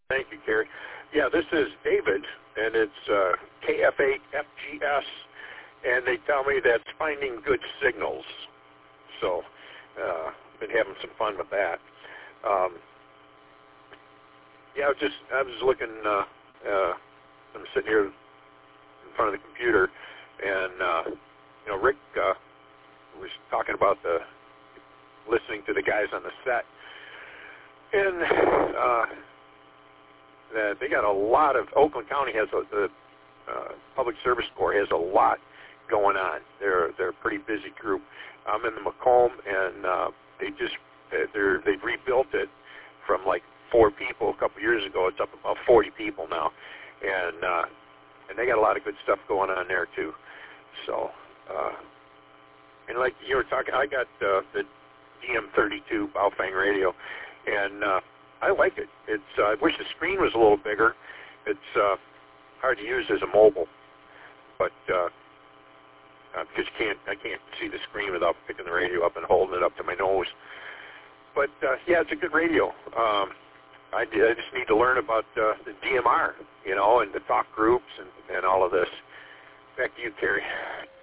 Thank you, Kerry. Yeah, this is David, and it's KF8FGS, and they tell me that's finding good signals. So, been having some fun with that. Yeah, I was looking. I'm sitting here in front of the computer, and Rick was talking about listening to the guys on the set, and they got a lot of. Oakland County has the Public Service Corps has a lot going on. They're a pretty busy group. I'm in the Macomb, and they've rebuilt it from like 4 people a couple years ago. It's up about 40 people now, and they got a lot of good stuff going on there too. So, and like you were talking, I got the DM32 Baofeng radio, and I like it. I wish the screen was a little bigger. It's hard to use as a mobile, but because I can't see the screen without picking the radio up and holding it up to my nose. But yeah, it's a good radio. I just need to learn about the DMR, and the talk groups and all of this. Back to you, Kerry.